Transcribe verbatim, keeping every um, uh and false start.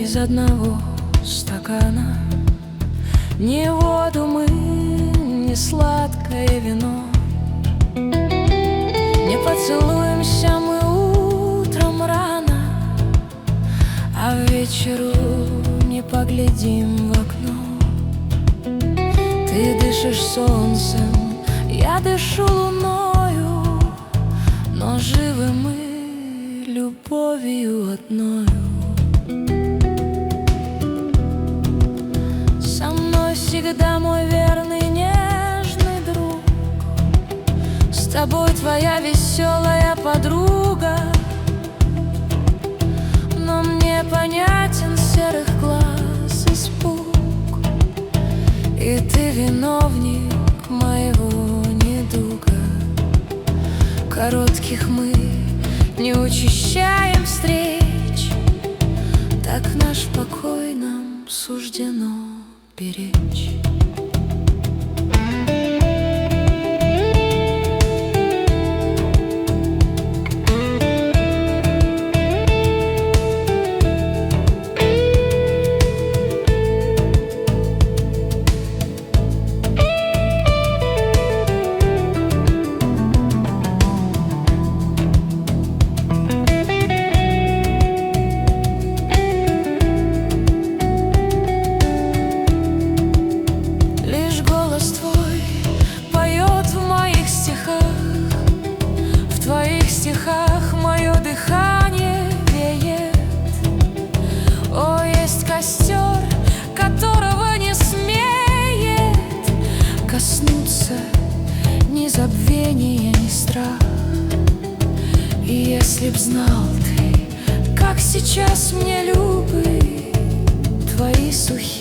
из одного стакана. Не воду мы, не сладкое вино, не поцелуемся мы утром рано, а вечеру не поглядим в окно. Ты дышишь солнцем, я дышу луною, но живы мы любовью одною. Со мной всегда мой верный нежный друг, с тобой твоя веселая подруга. Но мне понятен серых глаз испуг, и ты виновник моего недуга. Коротких мы не учащаем встреч, так наш покой нам суждено беречь. В стихах мое дыхание веет. О, есть костер, которого не смеет коснуться ни забвение, ни страх. И если б знал ты, как сейчас мне любы твои сухие